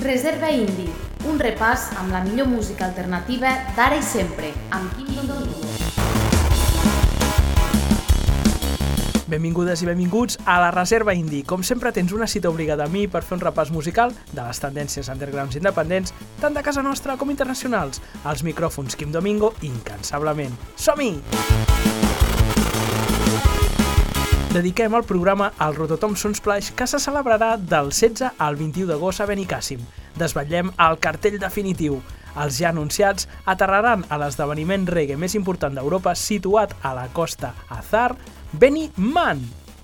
Reserva Indie, un repàs amb la millor música alternativa d'ara i sempre, amb Quim Domingo. Benvingudes i benvinguts a la Reserva Indie. Com sempre tens una cita obligada a mi per fer un repàs musical de les tendències undergrounds independents, tant de casa nostra com internacionals. Als micròfons Quim Domingo, incansablement. Som-hi! Dediquem el programa al Rototom Sunsplash, que se celebrarà del 16 al 21 d'agost a Benicàssim. Desvetllem el cartell definitiu. Els ja anunciats aterraran a l'esdeveniment reggae més important d'Europa situat a la costa Azar, Benny Man.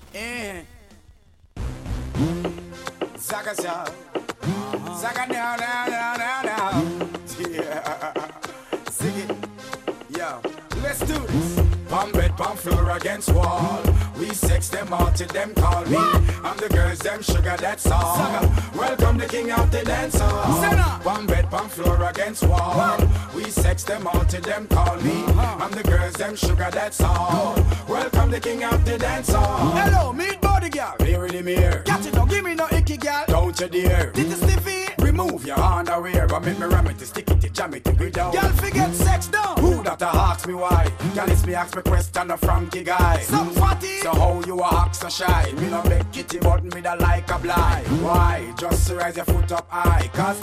Let's do this. Palm bed, palm floor against wall. We sex them all till them call me. I'm the girls, them sugar, that's all. Welcome the king of the dance hall. Palm bed, palm floor against wall. We sex them all till them call me. I'm the girls, them sugar, that's all. Welcome the king of the dance hall. Hello, meet body girl. Here in the mirror. Catch it, don't give me no icky girl. Don't you dare. Did you stiffy? Remove your underwear, but make me ram it, stick it, jam it, we down. Girl, forget sex down. Who that ask me why? Girl, it's me ask me question a Frankie guy. Some fatty. So how you a act so shy? Me no make kitty, but me da like a blind. Why? Just to raise your foot up high. Cause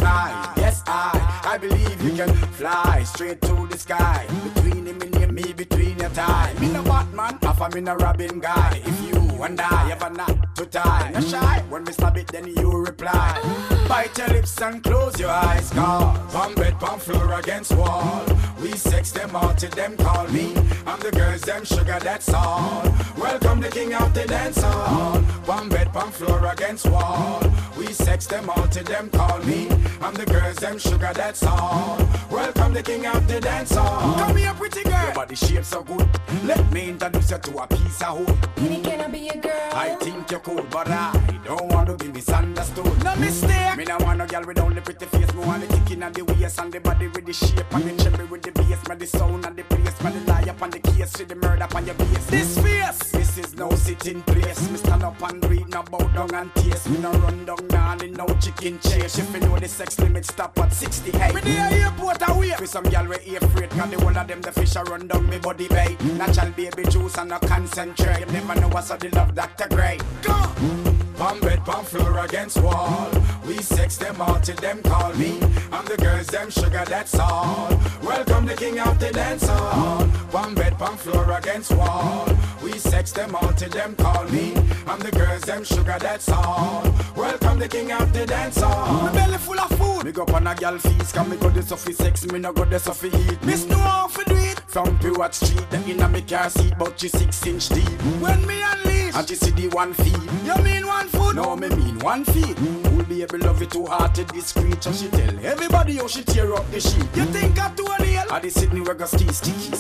I believe you can fly straight to the sky. Between him and me, between your time. Me no Batman, half a me no Robin guy. If you and I ever not to tie, no shy. When me slap it, then you reply. Bite your lips and close your eyes. Cause palm bed, palm floor against wall. We sex them all till them call me. I'm the girls, them sugar, that's all. Welcome the king of the dance hall. Palm bed, palm floor against wall. We sex them all till them call me. I'm the girls, them sugar, that's all. Welcome the king of the dance hall. Come here, pretty girl. Your body shape so good. Let me introduce you to a piece of wood. Can I be your girl? I think you're cool, but I don't want to be misunderstood. No mistake. Me no want no girl with only pretty face. Me want the kicking and the waist and the body with the shape and the cherry with the bass. Me the sound and the place. Me the lie up and the case. See the murder up on your base. This face. This is no sitting place. Me stand up and read, no bow down and taste. Me no run down now and no chicken chase. If you know the sex limit stop at 68. Me the airport away. For some girl we afraid. Cause the whole of them the fish a run down me body bay. Natural baby juice and no concentrate. You never know what's the love Dr. Grey. Go! Palm bed, palm floor against wall. We sex them all till them call me. I'm the girls, them sugar, that's all. Welcome the king of the dance hall. Palm bed, palm floor against wall. We sex them all till them call me. I'm the girls, them sugar, that's all. Welcome the king of the dance hall. My belly full of food. Me go on a girl feast. Can me go this off sex, me no go this off eat. Miss no how to do it. From Pivot Street, the inna me car seat, but she 6-inch deep. When me unleash, and she see the 1 feet. You mean 1 foot? No, me mean 1 feet. Who'll be able to love it too hard to discreet? So she tell everybody how she tear up the sheet. You think I do a nail? I the Sydney we go ski.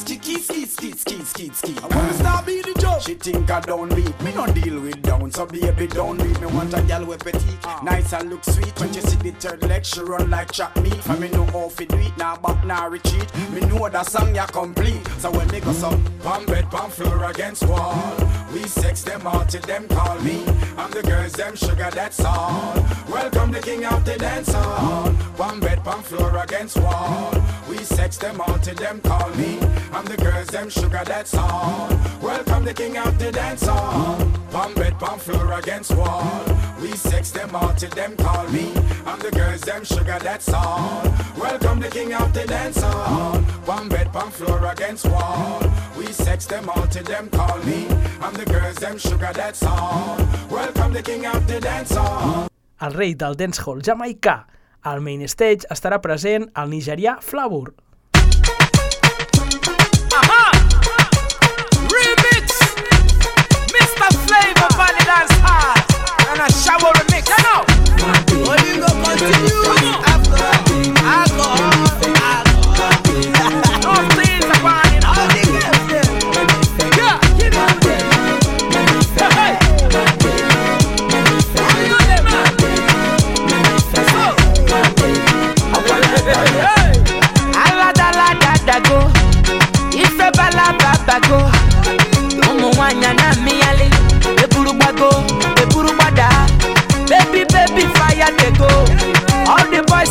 I wanna start be the joke. She think I don't beat. Me no deal with down, so baby don't beat. Me want a girl with petite, nice and look sweet. When you see the third leg, she run like chop meat. For me know how to do it, now back, now retreat. Me know that song ya complete. So when me go some palm bed, palm floor against wall. We sex them all till them call me. I'm the girls, them sugar, that's all. Welcome the king of the dance hall. Palm bed, palm floor against wall. We sex them all till them call me. I'm the girls, them sugar, that's all. Welcome the king of the dance hall. Palm bed, palm floor against wall. We sex them all till them call me. I'm the girls, them sugar, that's all. Welcome the king of the dance hall. Palm bed, palm floor against wall. We sex them all till them call me. I'm the girls, them sugar, that's all. Welcome the king of the dance hall. El rei del dancehall jamaicà. Al main stage estarà present el nigerià Flavor. Aha! Remix! Mr. Flavor on the dance hall. And a shower remix. You know? Oh, you go continue after alcohol. No things upon it. All the girls there. Yeah, give me them. Hey, how you do them, man? So, hey, alada go. Ife bala baba go. Omo wanya na mi ale. Eburu bada. Baby fire they go. All the boys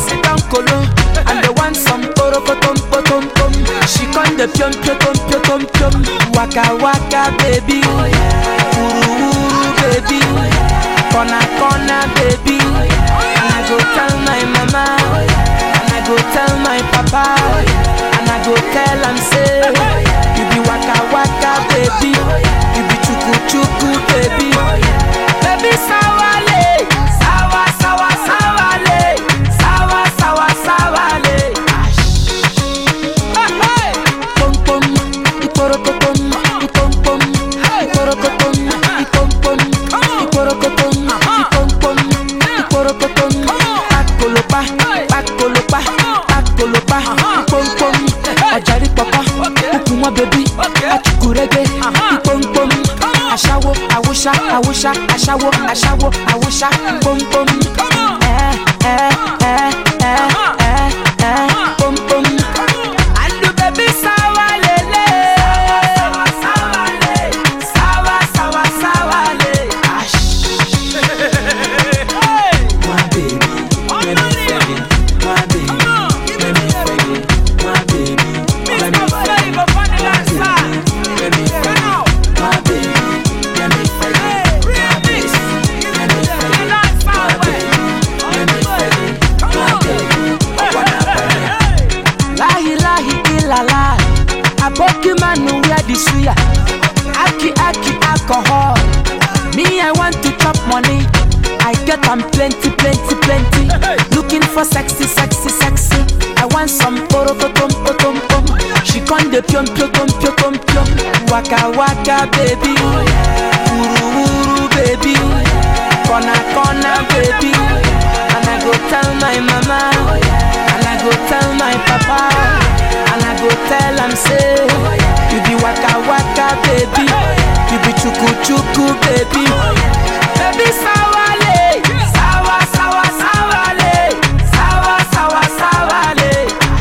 pium pium pium. Waka waka baby, uru uru baby, corner baby. And I go tell my mama, and I go tell my papa, and I go tell am say, you be waka waka baby, you be chuku chuku baby, baby sawale, sawa sawa sawale, sawa sawa sawale. Pom pom, iporokotom, ipom pom, iporokotom, ipom pom, iporokotom, ipom pom, iporokotom. Pakolopa, pakolopa, pakolopa, ipom pom. Ọjàrí pọpọ, ukunwa baby, achukurege, ipom pom. Aṣawo, awusa, awusa, aṣawo, aṣawo, awusa, ipom pom. Pom pom. Andu baby sawa lele, sawa le, sawa sawa sawa le. My baby, let me feel it. My baby, let me feel it. My baby, let me feel it. Let me feel it. My baby, let me feel it. My baby, let me feel it. My baby, let me feel it. My baby, I wanna feel it. Lahi lahi ilala, aboki manu where the suya. Aki aki alcohol. Me I want to chop money. I get am plenty plenty plenty. Looking for sexy sexy sexy. I want some porokotom potom pom. She con de pium pium pium pium. Waka waka baby, uru uru baby, corner baby. And I go tell my mama, and I go tell my papa, and I go tell am say, you be waka waka baby, you be chuku chuku baby, baby sawale, sawa sawa sawale, sawa sawa sawale.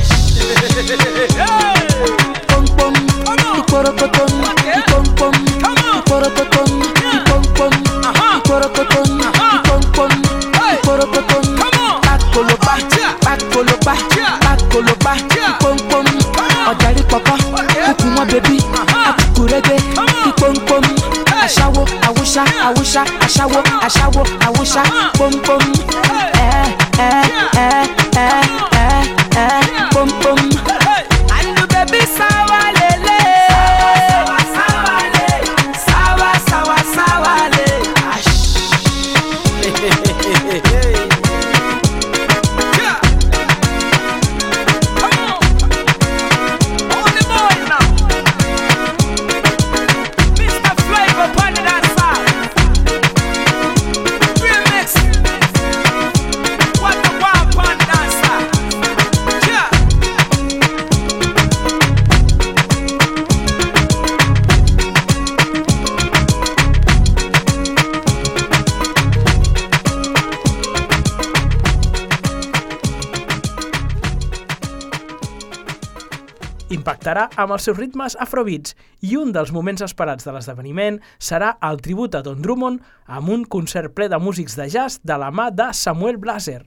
Pom pom, iporokotom, ipom pom, iporokotom, ipom pom, iporokotom, ipom pom, iporokotom. Pakolopa, pakolopa, pakolopa, ipom pom. Ọjàrí pọpọ, ukunwa baby, achukurege, ipom pom. Aṣawo, awusa, awusa, aṣawo, aṣawo, awusa, pom pom. Pom pom. Andu baby sawa lele, sawa sawa le, sawa sawa sawa le. Impactarà amb els seus ritmes afrobeats i un dels moments esperats de l'esdeveniment serà el tribut a Don Drummond amb un concert ple de músics de jazz de la mà de Samuel Blaser.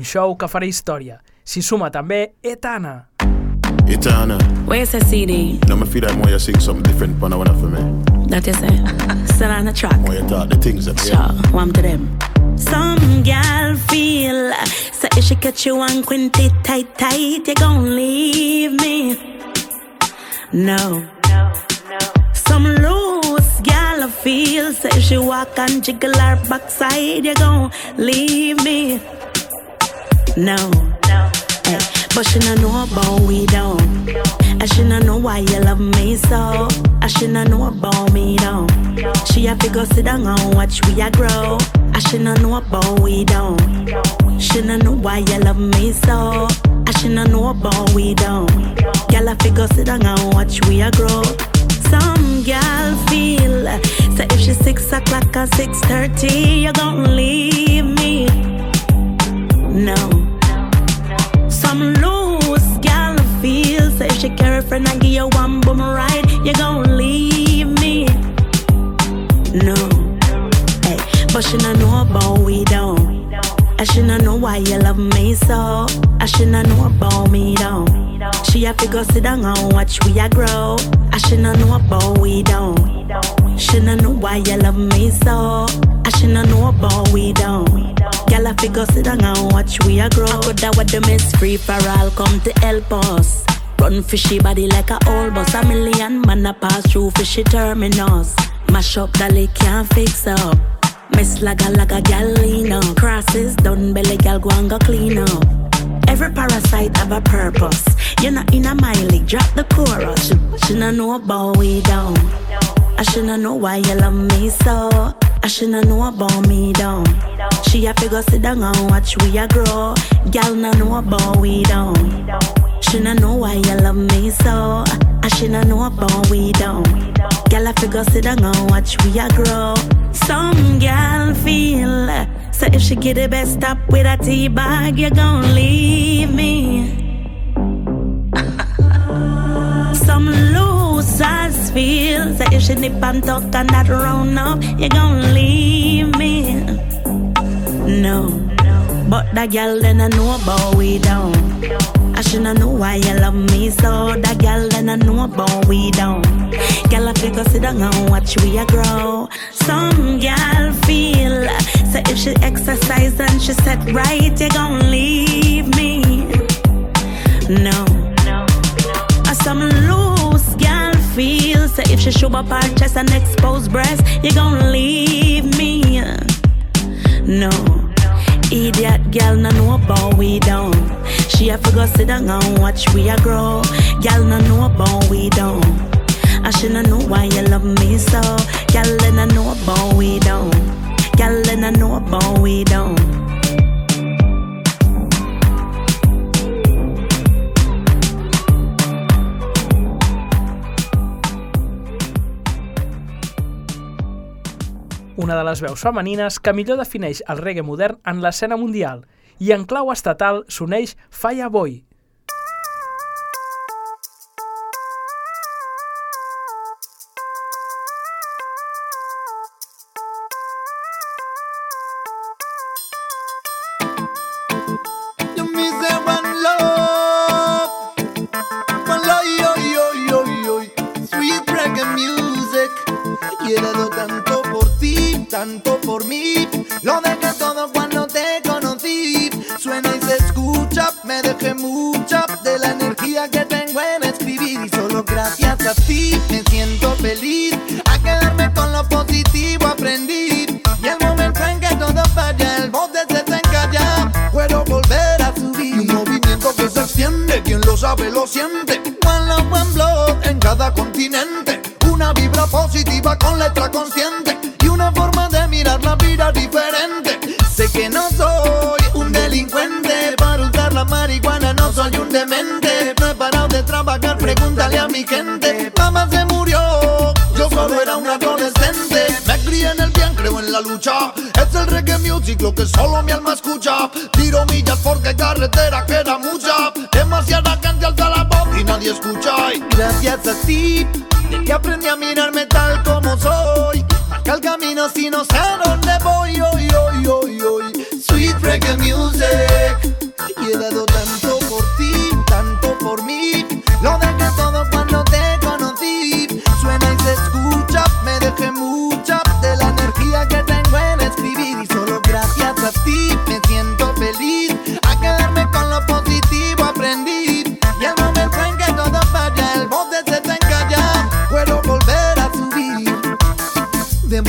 show que farà història. S'hi suma també Etana. Etana. Where's the CD? No, I feel like more you sing something different for now and for me. That is it. Still on the track. More you talk the things that Sure, warm to them. Some gal feel so if she catch you on quinty tight, you gon' leave me. No. Some loose gal feel so if she walk and jiggle her backside, you gon' leave me. No. Hey. But she don't know about we don't. And she don't know why you love me so. And she don't know about me don't. She have to go sit down and watch we a grow. And she don't know about we don't. She don't know why you love me so. And she don't know about we don't. Girl have to go sit down and watch we a grow. Some girl feel so if she's 6 o'clock or 6:30, you're gonna leave me. No. Some loose gal feel so if she carry a friend and give you one boom ride, you gon' leave me. No, hey, but she don't know about we don't. And she don't know why you love me so. And she don't know about me don't. She have to go sit down and watch we a grow. And she don't know about we don't. She don't know why you love me so. And she don't know about we don't. Girl, I fi go sit down and watch we a grow. I coulda what the miss free for all come to help us. Run fishy body like a old bus. A million man a pass through fishy terminus. Mash up dolly can't fix up. Miss laga gal lean up. Crosses done belly gal go and go clean up. Every parasite have a purpose. You're not in a my league, drop the chorus. She don't know about we down. I shouldn't know why you love me so. I shouldn't know about me down. She have to go sit down and watch we a grow. Girl no know about we down. Shouldn't know why you love me so. I shouldn't know about we down. Girl have to go sit down and watch we a grow. Some girl feel so if she get the best up with a tea bag, you gon' leave me. Some losers feel that if she nip and tuck and that round up, you gon' leave me. No, but that girl then I know about we down. I shouldn't know why you love me so. That girl then I know about we down. Girl I figure sit down and watch we a grow. Some girl feel so if she exercise and she set right, you gon' leave me. No. Some loose girl feel so if she show up her chest and expose breast, you gon' leave me. No, idiot girl no know about we down. She have to go sit down and watch we a grow. Girl no know about we down. And she no know why you love me so. Girl no know about we down. Girl no know about we down. Una de les veus femenines que millor defineix el reggae modern en l'escena mundial, i en clau estatal s'uneix Fireboy. Tanto por mí, lo dejé todo cuando te conocí. Suena y se escucha, me dejé mucha de la energía que tengo en escribir. Y solo gracias a ti me siento feliz. A quedarme con lo positivo aprendí. Y el momento en que todo falla, el bote se te encalla, puedo volver a subir. Y un movimiento que se extiende, quien lo sabe lo siente. One love, one blood en cada continente. Una vibra positiva con letra consciente. Una forma de mirar la vida diferente. Sé que no soy un delincuente. Para usar la marihuana no soy un demente. No he parado de trabajar, pregúntale a mi gente. Mamá se murió, yo solo era un adolescente. Me crié en el bien, creo en la lucha. Es el reggae music lo que solo mi alma escucha. Tiro millas porque carretera queda mucha. Demasiada gente alza la voz y nadie escucha. Y gracias a ti de que aprendí a mirarme tal como soy. Marca el camino si no sé a dónde voy. Sweet reggae music.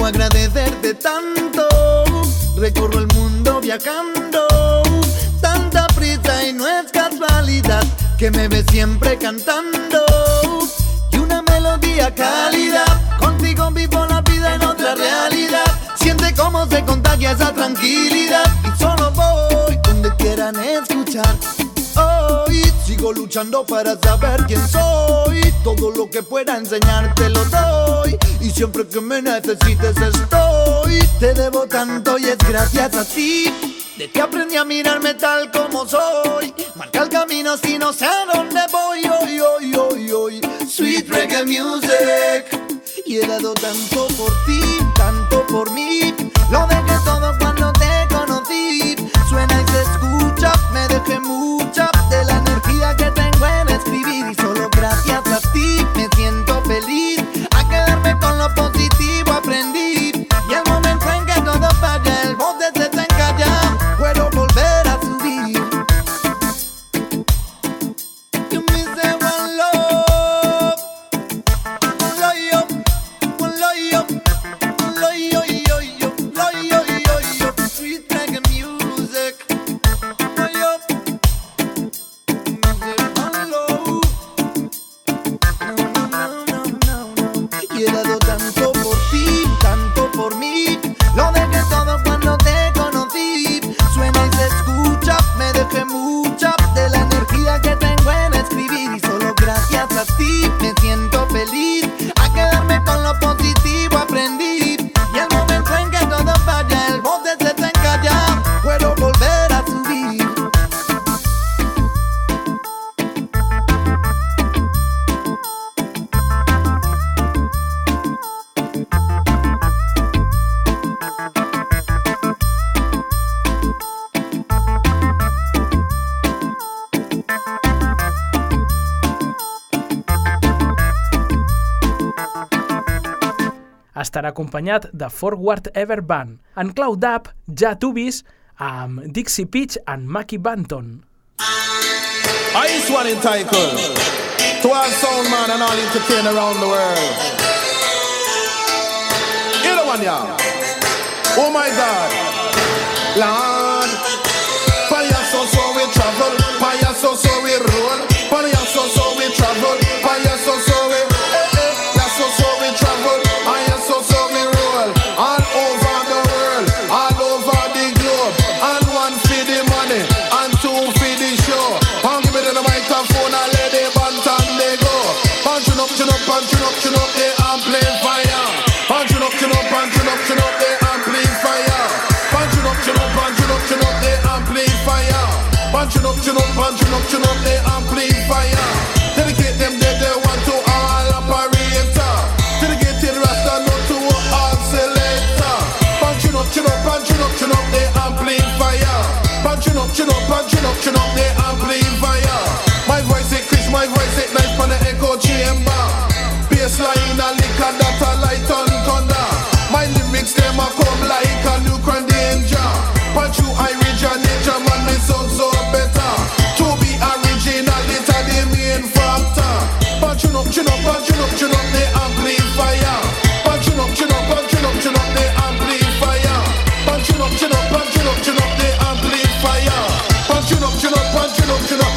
agradecerte tanto. Recorro el mundo viajando, tanta prisa y no es casualidad que me ves siempre cantando. Y una melodía cálida, contigo vivo la vida en otra realidad. Siente cómo se contagia esa tranquilidad y solo voy donde quieran escuchar. Hoy sigo luchando para saber quién soy. Todo lo que pueda enseñarte lo doy. Y siempre que me necesites estoy. Te debo tanto y es gracias a ti de que aprendí a mirarme tal como soy. Marca el camino si no sé a dónde voy. Hoy, hoy, hoy, hoy. Sweet reggae music. Y he dado tanto por ti, tanto por mí. Lo dejé todo cuando te conocí. Suena y se escucha, me dejé mucha de la energía que tengo en escribir. Y solo gracias a ti me siento feliz. A quedarme con lo positivo aprendí. Y el momento en que todo falla, el bote se te encalla, puedo volver a subir. You me say one love, one love, one love, one love, sweet reggae music. Y he dado tanto por ti, tanto por mí. Lo dejé todo cuando te conocí. Suena y se escucha, me dejé mucha de la energía que tengo en escribir. Y solo gracias a ti me siento feliz. A quedarme con lo positivo aprendí. Y el momento en que todo falla, el bote se te encalla, puedo volver a subir. Estarà acompanyat de Forward Ever Band. En clau dub, Ja Tubis, amb Dixie Pitch and Mackie Banton. Ice one entitled to all sound man and all entertain around the world. You know one, y'all. Oh my God, Lord. Fire so we travel, fire so we roll, fire so we travel, fire so we, so we travel, fire so we roll, all over the world, all over the globe, and one for the money, and two for the show. And give me the microphone and let the band and they go. Punching up, the amplifier. Punching up, the amplifier. Punching up, the amplifier. Punching up, the amplifier. Dedicate them they want to all operator. Dedicate the rasta not to all selector. Punching up, the amplifier. Punching up, the amplifier. My voice it crisp, my voice it nice from the echo chamber. Bassline a liquor that a light on thunder. My lyrics them a come like a nuclear danger. Punch you originator, man, me sound so better. To be original, it's a the main factor. Punching up, the amplifier. Punching up, the amplifier. Punching up, the amplifier. Punching up,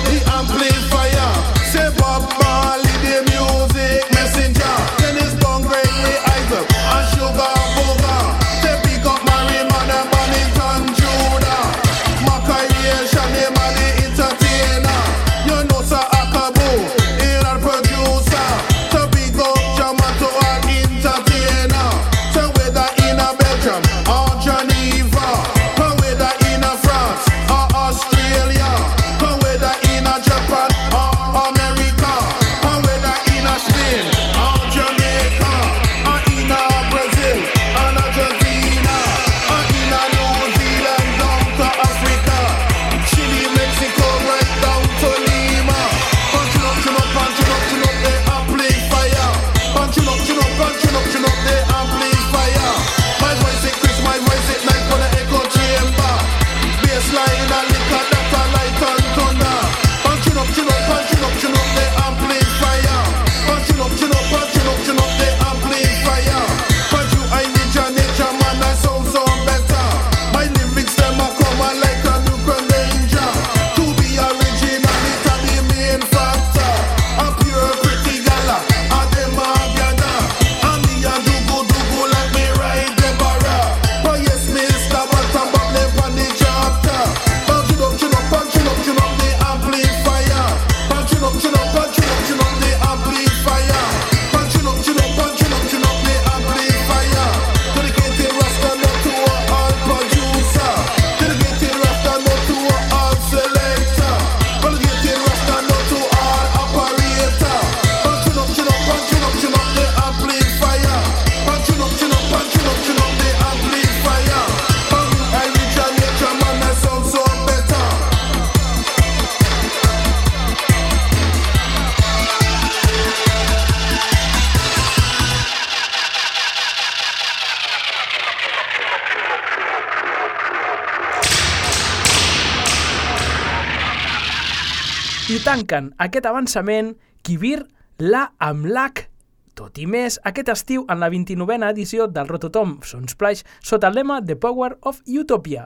I tanquen aquest avançament Kibir La Amlak. Tot i més, aquest estiu en la 29a edició del Rototom Sunsplash sota el lema The Power of Utopia.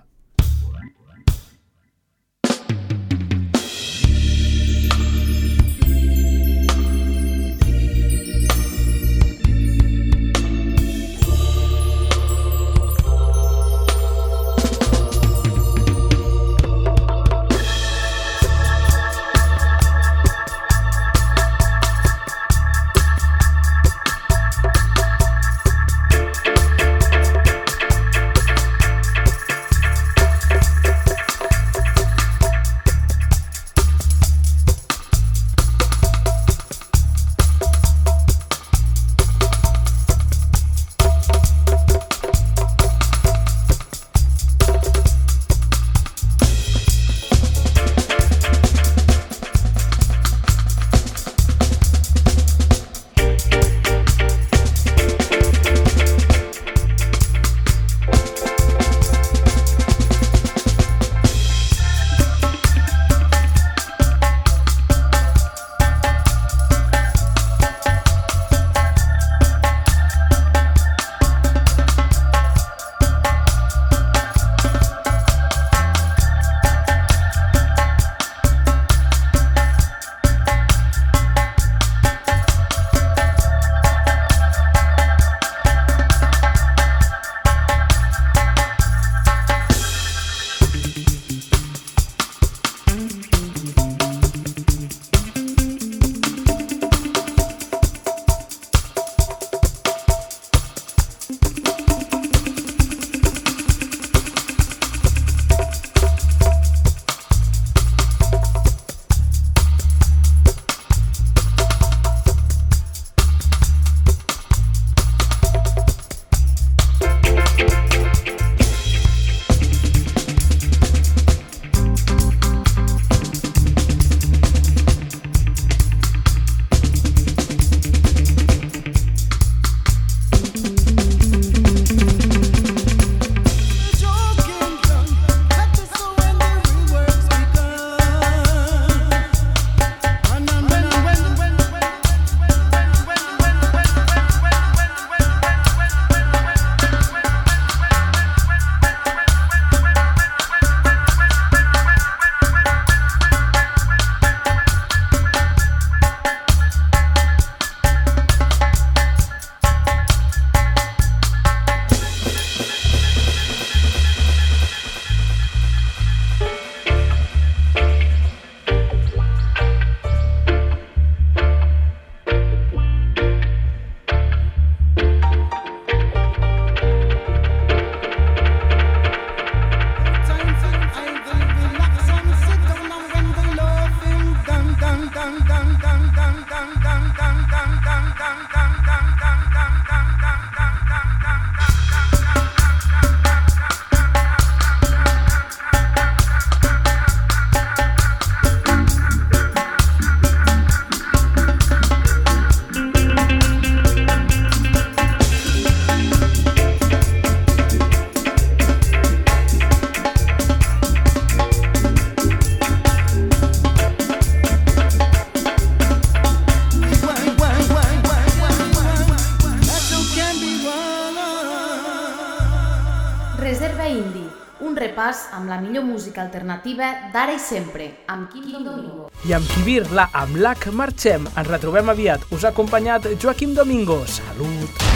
Reserva Indie, un repàs amb la millor música alternativa d'ara i sempre, amb Quim Domingo. I amb Kibir La Amlak marxem. Ens retrobem aviat. Us ha acompanyat Joaquim Domingo. Salut!